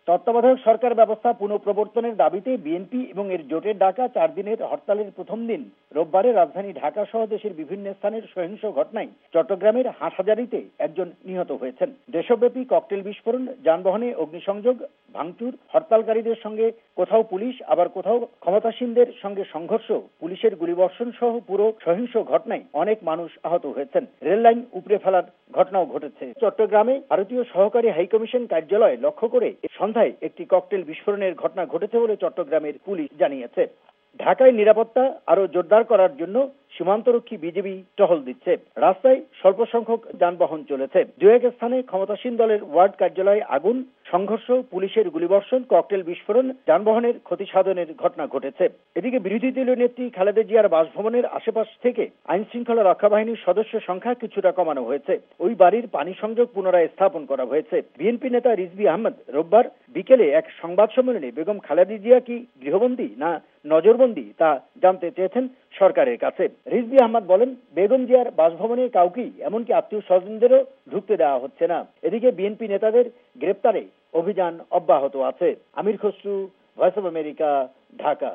তত্ত্বাবধায়ক সরকার ব্যবস্থা পুনঃপ্রবর্তনের দাবিতে বিএনপি এবং এর জোটের ডাকা 4 দিনের হরতালের প্রথম দিন রোববারে রাজধানী ঢাকা সহ দেশের বিভিন্ন স্থানের সহিংস ঘটনায় চট্টগ্রামের হাটহাজারীতে একজন নিহত হয়েছেন। দেশব্যাপী ককটেল বিস্ফোরণ, যানবাহনে অগ্নিসংযোগ, ভাঙচুর, হরতালকারীদের সঙ্গে কোথাও পুলিশ আবার কোথাও ক্ষমতাসীনদের সঙ্গে সংঘর্ষ, পুলিশের গুলিবর্ষণ সহ পুরো সহিংস ঘটনায় অনেক মানুষ আহত হয়েছেন। রেল লাইন উপড়ে ফেলার ঘটনাও ঘটেছে। চট্টগ্রামে ভারতীয় সহকারী হাইকমিশন কার্যালয় লক্ষ্য করে সন্ধ্যায় একটি ককটেল বিস্ফোরণের ঘটনা ঘটেছে বলে চট্টগ্রামের পুলিশ জানিয়েছে। ঢাকায় নিরাপত্তা আরো জোরদার করার জন্য সীমান্তরক্ষী বিজিবি টহল দিচ্ছে। রাস্তায় স্বল্প সংখ্যক যানবাহন চলেছে। দু এক স্থানে ক্ষমতাসীন দলের ওয়ার্ড কার্যালয়ে আগুন, সংঘর্ষ, পুলিশের গুলিবর্ষণ, ককটেল বিস্ফোরণ, যানবাহনের ক্ষতি সাধনের ঘটনা ঘটেছে। এদিকে বিরোধী দলীয় নেত্রী খালেদা জিয়ার বাসভবনের আশেপাশ থেকে আইন শৃঙ্খলা রক্ষা বাহিনীর সদস্য সংখ্যা কিছুটা কমানো হয়েছে। ওই বাড়ির পানি সংযোগ পুনরায় স্থাপন করা হয়েছে। বিএনপি নেতা রিজভী আহমেদ রোববার বিকেলে এক সংবাদ সম্মেলনে বেগম খালেদা জিয়া কি গৃহবন্দী না নজরবন্দী তা জানতে চেয়েছেন সরকারের কাছে। রিজভী আহমেদ বলেন, বেগম জিয়ার বাসভবনে কাউকেই, এমনকি আত্মীয় স্বজনদেরও ঢুকতে দেওয়া হচ্ছে না। এদিকে বিএনপি নেতাদের গ্রেপ্তারে অভিযান অব্যাহত আছে। Amir Khasru, voice of America, Dhaka.